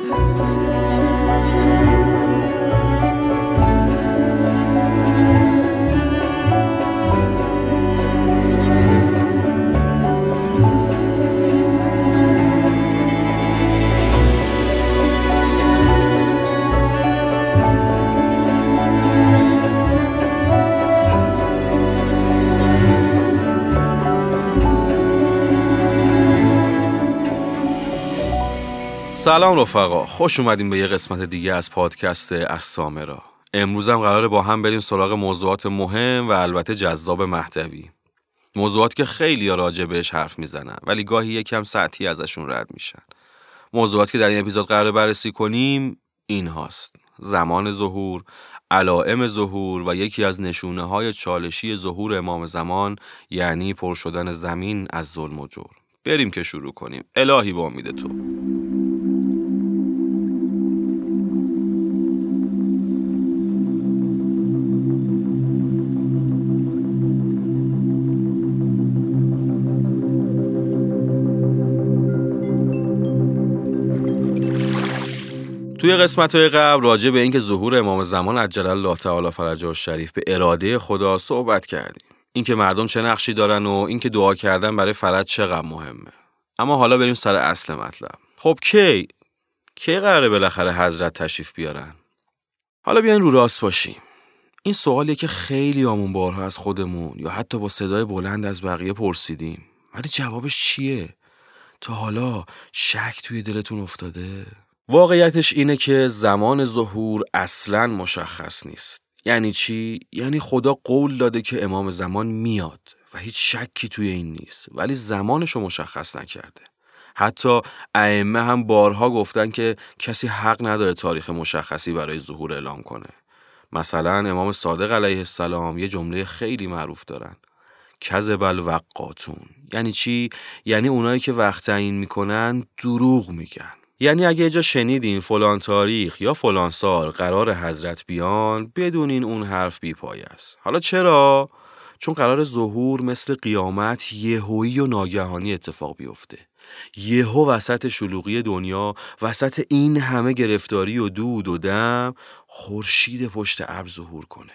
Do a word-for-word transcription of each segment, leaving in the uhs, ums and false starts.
سلام رفقا، خوش اومدیم به یه قسمت دیگه از پادکست از سامرا. امروز هم قراره با هم بریم سراغ موضوعات مهم و البته جذاب مهدوی. موضوعات که خیلی راجع بهش حرف میزنن ولی گاهی یکم سطحی ازشون رد میشن. موضوعاتی که در این اپیزود قراره بررسی کنیم این هاست: زمان ظهور، علائم ظهور و یکی از نشونه های چالشی ظهور امام زمان، یعنی پر شدن زمین از ظلم و جور. بریم که شروع کنیم. الهی با امید تو. توی قسمت‌های قبل راجع به اینکه ظهور امام زمان عجل الله تعالی فرجه الشریف به اراده خدا صحبت کردیم. اینکه مردم چه نقشی دارن و اینکه دعا کردن برای فرج چقدر مهمه. اما حالا بریم سر اصل مطلب. خب کی کی قراره بالاخره حضرت تشریف بیارن؟ حالا بیاین رو راست باشیم. این سوالیه که خیلی همون بارها از خودمون یا حتی با صدای بلند از بقیه پرسیدیم، ولی جوابش چیه؟ تا حالا شک توی دلتون افتاده؟ واقعیتش اینه که زمان ظهور اصلاً مشخص نیست. یعنی چی؟ یعنی خدا قول داده که امام زمان میاد و هیچ شکی توی این نیست، ولی زمانشو مشخص نکرده. حتی ائمه هم بارها گفتن که کسی حق نداره تاریخ مشخصی برای ظهور اعلام کنه. مثلا امام صادق علیه السلام یه جمله خیلی معروف دارن: کذب الوقاتون. یعنی چی؟ یعنی اونایی که وقت تعیین میکنن دروغ میگن. یعنی اگه یه جا شنیدین فلان تاریخ یا فلان سال قرار حضرت بیان، بدونین اون حرف بی پایه است. حالا چرا؟ چون قرار ظهور مثل قیامت یهویی و ناگهانی اتفاق بیفته. یهو وسط شلوغی دنیا، وسط این همه گرفتاری و دود و دم، خورشید پشت ابر ظهور کنه.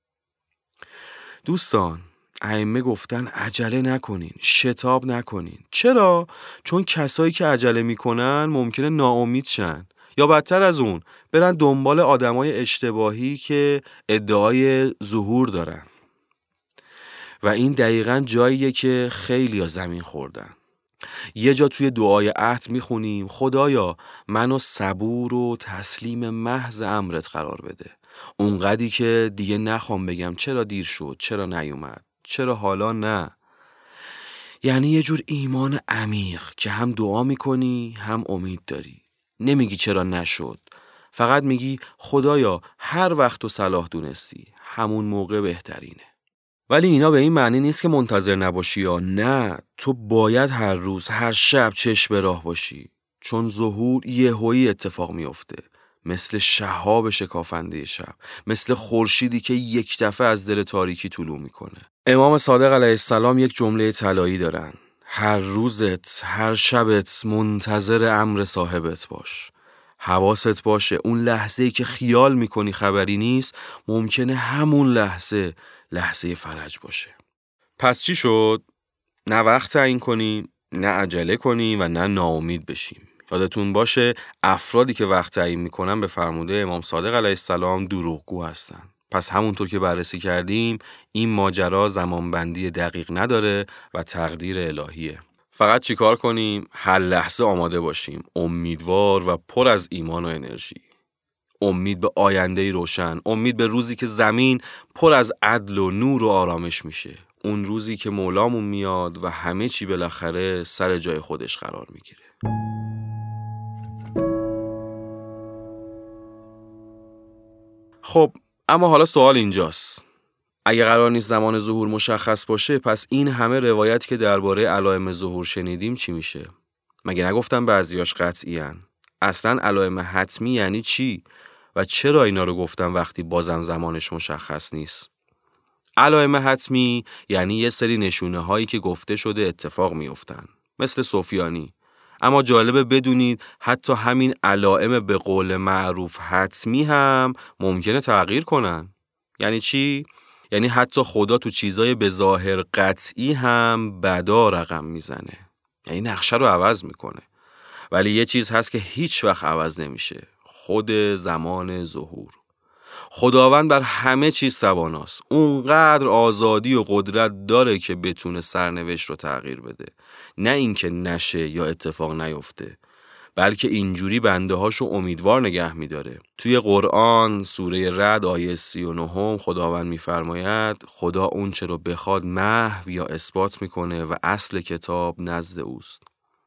دوستان، ائمه گفتن عجله نکنین، شتاب نکنین. چرا؟ چون کسایی که عجله میکنن ممکنه ناامید شن یا بدتر از اون برن دنبال آدمای اشتباهی که ادعای ظهور دارن. و این دقیقاً جاییه که خیلیا زمین خوردن. یه جا توی دعای عهد میخونیم: خدایا منو صبور و تسلیم محض امرت قرار بده، اونقدی که دیگه نخوام بگم چرا دیر شد، چرا نیومد، چرا حالا نه. یعنی یه جور ایمان عمیق که هم دعا میکنی هم امید داری. نمیگی چرا نشد، فقط میگی خدایا هر وقت تو صلاح دونستی همون موقع بهترینه. ولی اینا به این معنی نیست که منتظر نباشی یا نه، تو باید هر روز هر شب چشم به راه باشی، چون ظهور یهویی اتفاق میفته، مثل شهاب شکافنده شب، مثل خورشیدی که یک دفعه از دل تاریکی طلوع میکنه. امام صادق علیه السلام یک جمله طلایی دارن: هر روزت، هر شبت منتظر امر صاحبت باش. حواست باشه اون لحظه‌ای که خیال میکنی خبری نیست، ممکنه همون لحظه لحظه فرج باشه. پس چی شد؟ نه وقت تعیین کنیم، نه عجله کنیم و نه ناامید بشیم. یادتون باشه افرادی که وقت تعیین میکنن به فرموده امام صادق علیه السلام دروغگو هستن. پس همونطور که بررسی کردیم این ماجرا زمانبندی دقیق نداره و تقدیر الهیه. فقط چیکار کنیم؟ هر لحظه آماده باشیم، امیدوار و پر از ایمان و انرژی. امید به آینده‌ای روشن، امید به روزی که زمین پر از عدل و نور و آرامش میشه. اون روزی که مولامون میاد و همه چی بالاخره سر جای خودش قرار میگیره. خب اما حالا سوال اینجاست: اگه قرار نیست زمان ظهور مشخص باشه، پس این همه روایت که درباره علائم ظهور شنیدیم چی میشه؟ مگه نگفتم بعضیاش قطعی ان؟ اصلا علائم حتمی یعنی چی؟ و چرا اینا رو گفتم وقتی بازم زمانش مشخص نیست؟ علائم حتمی یعنی یه سری نشونه هایی که گفته شده اتفاق میافتن، مثل سفیانی. اما جالبه بدونید حتی همین علائم به قول معروف حتمی هم ممکنه تغییر کنن. یعنی چی؟ یعنی حتی خدا تو چیزای به ظاهر قطعی هم بدا رقم میزنه، یعنی نقشه رو عوض میکنه. ولی یه چیز هست که هیچ وقت عوض نمیشه، خود زمان ظهور. خداوند بر همه چیز تواناست، اونقدر آزادی و قدرت داره که بتونه سرنوشت رو تغییر بده، نه اینکه نشه یا اتفاق نیفته، بلکه اینجوری بنده هاشو امیدوار نگه میداره. توی قرآن سوره رعد آیه سی و نه خداوند میفرماید خدا اون چه رو بخواد محو یا اثبات میکنه و اصل کتاب نزد اوست.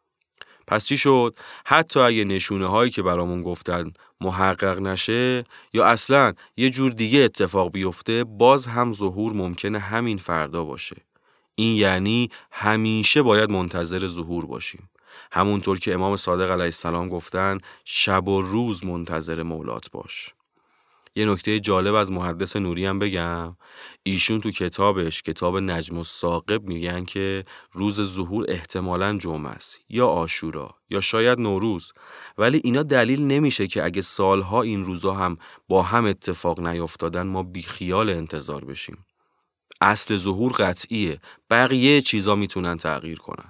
پس چی شد؟ حتی اگه نشونه هایی که برامون گفتن محقق نشه یا اصلاً یه جور دیگه اتفاق بیفته، باز هم ظهور ممکنه همین فردا باشه. این یعنی همیشه باید منتظر ظهور باشیم. همونطور که امام صادق علیه السلام گفتن شب و روز منتظر مولات باش. یه نکته جالب از محدث نوری هم بگم، ایشون تو کتابش کتاب نجم الثاقب میگن که روز ظهور احتمالاً جمعه است یا عاشورا یا شاید نوروز، ولی اینا دلیل نمیشه که اگه سالها این روزا هم با هم اتفاق نیفتادن ما بیخیال انتظار بشیم. اصل ظهور قطعیه، بقیه چیزا میتونن تغییر کنن.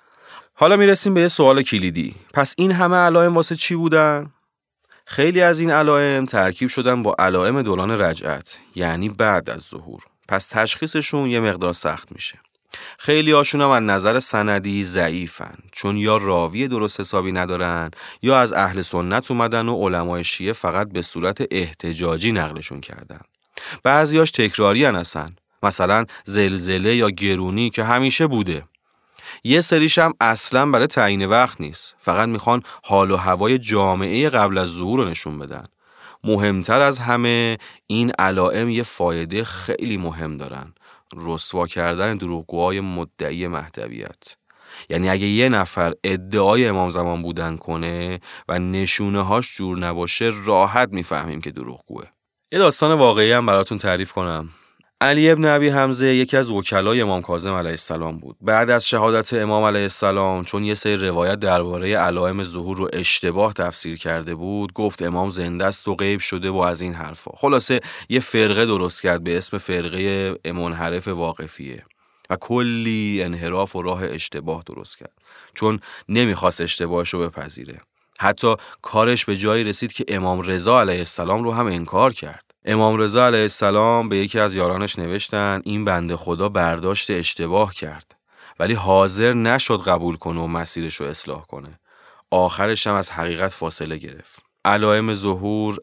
حالا میرسیم به یه سوال کلیدی. پس این همه علائم واسه چی بودن؟ خیلی از این علائم ترکیب شدن با علائم دوران رجعت، یعنی بعد از ظهور. پس تشخیصشون یه مقدار سخت میشه. خیلی هاشون هم از نظر سندی ضعیفن، چون یا راوی درست حسابی ندارن یا از اهل سنت اومدن و علمای شیعه فقط به صورت احتجاجی نقلشون کردن. بعضیاش تکراری هستن، مثلا زلزله یا گرونی که همیشه بوده. یه سریش هم اصلاً برای تعیین وقت نیست، فقط میخوان حال و هوای جامعه قبل از ظهور رو نشون بدن. مهمتر از همه این علائم یه فایده خیلی مهم دارن، رسوا کردن دروغگوهای مدعی مهدویت. یعنی اگه یه نفر ادعای امام زمان بودن کنه و نشونه هاش جور نباشه، راحت میفهمیم که دروغگوه. یه داستان واقعی هم براتون تعریف کنم. علی ابن ابی حمزه یکی از وکلای امام کاظم علیه السلام بود. بعد از شهادت امام علیه السلام، چون یه سری روایت درباره علائم ظهور رو اشتباه تفسیر کرده بود، گفت امام زنده است و غیب شده و از این حرفا. خلاصه یه فرقه درست کرد به اسم فرقه منحرف واقفیه و کلی انحراف و راه اشتباه درست کرد، چون نمیخواست اشتباهش رو بپذیره. حتی کارش به جایی رسید که امام رضا علیه السلام رو هم انکار کرد. امام رضا علیه السلام به یکی از یارانش نوشتن این بنده خدا برداشت اشتباه کرد، ولی حاضر نشد قبول کنه و مسیرش رو اصلاح کنه. آخرش هم از حقیقت فاصله گرفت. علائم ظهور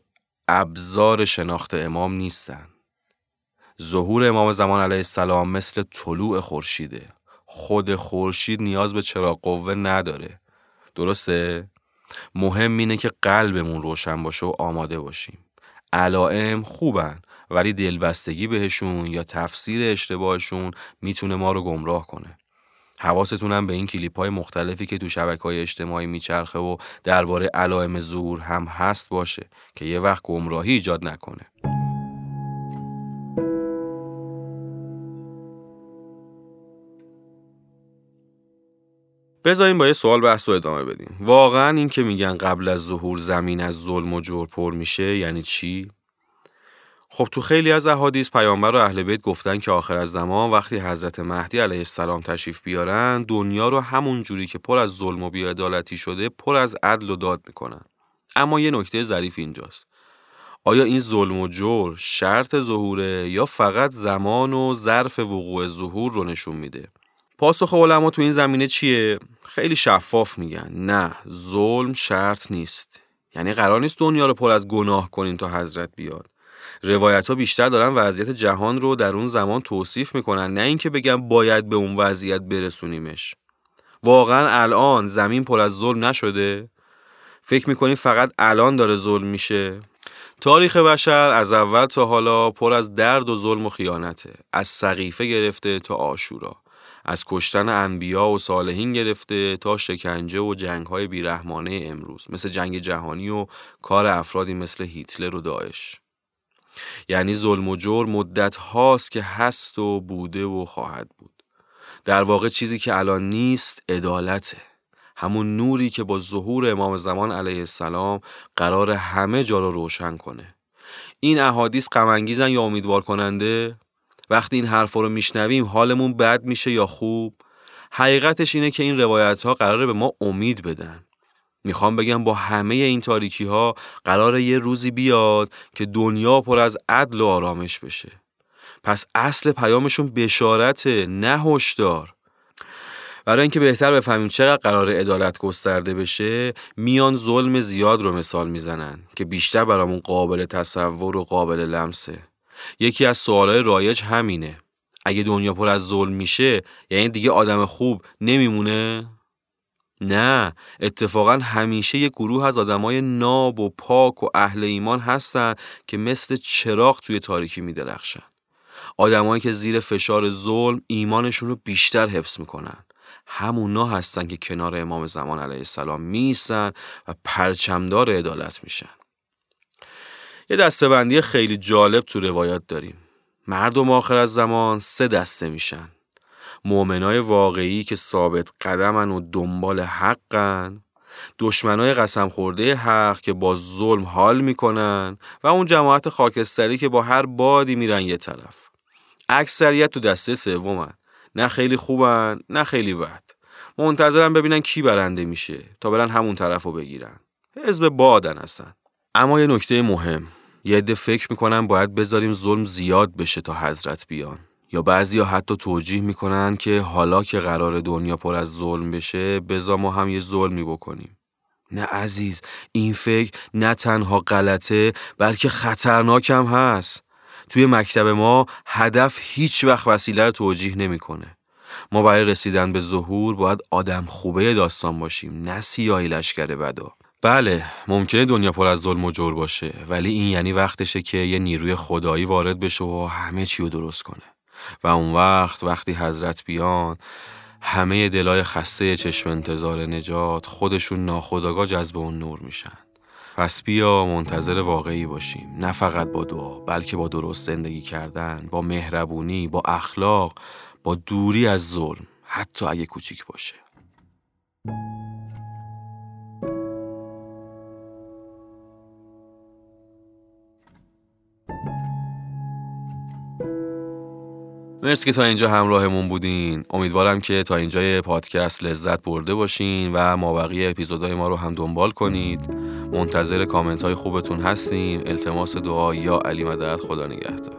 ابزار شناخت امام نیستن. ظهور امام زمان علیه السلام مثل طلوع خورشیده. خود خورشید نیاز به چراغ قوه نداره. درسته؟ مهم اینه که قلبمون روشن باشه و آماده باشیم. علائم خوبن، ولی دلبستگی بهشون یا تفسیر اشتباهشون میتونه ما رو گمراه کنه. حواستون هم به این کلیپ‌های مختلفی که تو شبکه‌های اجتماعی میچرخه و درباره علائم ظهور هم هست باشه که یه وقت گمراهی ایجاد نکنه. بذاریم با یه سوال بحث رو ادامه بدیم. واقعا این که میگن قبل از ظهور زمین از ظلم و جور پر میشه یعنی چی؟ خب تو خیلی از احادیث پیامبر و اهل بیت گفتن که آخر از زمان وقتی حضرت مهدی علیه السلام تشریف بیارن، دنیا رو همون جوری که پر از ظلم و بی‌عدالتی شده پر از عدل و داد میکنن. اما یه نکته ظریف اینجاست. آیا این ظلم و جور شرط ظهوره یا فقط زمان و ظرف وقوع ظهور رو نشون میده؟ پاسخ علما تو این زمینه چیه؟ خیلی شفاف میگن نه، ظلم شرط نیست. یعنی قرار نیست دنیا رو پر از گناه کنین تا حضرت بیاد. روایت ها بیشتر دارن وضعیت جهان رو در اون زمان توصیف میکنن، نه اینکه بگن باید به اون وضعیت برسونیمش. واقعا الان زمین پر از ظلم نشده؟ فکر میکنین فقط الان داره ظلم میشه؟ تاریخ بشر از اول تا حالا پر از درد و ظلم و خیانته، از سقیفه گرفته تا عاشورا، از کشتن انبیا و صالحین گرفته تا شکنجه و جنگ‌های بیرحمانه امروز مثل جنگ جهانی و کار افرادی مثل هیتلر و داعش. یعنی ظلم و جور مدت هاست که هست و بوده و خواهد بود. در واقع چیزی که الان نیست عدالته. همون نوری که با ظهور امام زمان علیه السلام قرار همه جا رو روشن کنه. این احادیث غم انگیزن یا امیدوار کننده؟ وقتی این حرفا رو میشنویم حالمون بد میشه یا خوب؟ حقیقتش اینه که این روایت ها قراره به ما امید بدن. میخوام بگم با همه این تاریکی ها قراره یه روزی بیاد که دنیا پر از عدل و آرامش بشه. پس اصل پیامشون بشارته، نه هشدار. برای اینکه بهتر بفهمیم چقدر قراره عدالت گسترده بشه، میان ظلم زیاد رو مثال میزنن که بیشتر برامون قابل تصور و قابل لمسه. یکی از سوالای رایج همینه: اگه دنیا پر از ظلم میشه یعنی دیگه آدم خوب نمیمونه؟ نه، اتفاقا همیشه یک گروه از آدمای ناب و پاک و اهل ایمان هستن که مثل چراغ توی تاریکی میدرخشن. آدمایی که زیر فشار ظلم ایمانشون رو بیشتر حفظ میکنن. همونا هستن که کنار امام زمان علیه السلام میستن و پرچمدار عدالت میشن. یه دسته‌بندی خیلی جالب تو روایات داریم. مردم آخر از زمان سه دسته میشن: مؤمنای واقعی که ثابت قدمن و دنبال حقن، دشمنای قسم خورده حق که با ظلم حال میکنن، و اون جماعت خاکستری که با هر بادی میرن یه طرف. اکثریت تو دسته سومن، نه خیلی خوبن نه خیلی بد. منتظرن ببینن کی برنده میشه تا برن همون طرفو بگیرن. حزب بادن هستن. اما یه نکته مهم: یه عده فکر میکنن باید بذاریم ظلم زیاد بشه تا حضرت بیان، یا بعضیا حتی توجیه میکنن که حالا که قرار دنیا پر از ظلم بشه بذار ما هم یه ظلمی بکنیم. نه عزیز، این فکر نه تنها غلطه بلکه خطرناک هم هست. توی مکتب ما هدف هیچ وقت وسیله رو توجیه نمیکنه. ما برای رسیدن به ظهور باید آدم خوبه داستان باشیم، نه سیاهی لشکر بدا. بله، ممکنه دنیا پر از ظلم و جور باشه، ولی این یعنی وقتشه که یه نیروی خدایی وارد بشه و همه چی رو درست کنه. و اون وقت وقتی حضرت بیان، همه دلای خسته چشم انتظار نجات خودشون ناخودآگاه جذب اون نور میشن. پس بیا منتظر واقعی باشیم، نه فقط با دعا بلکه با درست زندگی کردن، با مهربونی، با اخلاق، با دوری از ظلم، حتی اگه کوچیک باشه. مرسی که تا اینجا همراهمون بودین. امیدوارم که تا اینجای پادکست لذت برده باشین و مابقی اپیزودهای ما رو هم دنبال کنید. منتظر کامنت های خوبتون هستیم. التماس دعا یا علی مدد. خدا نگهدار.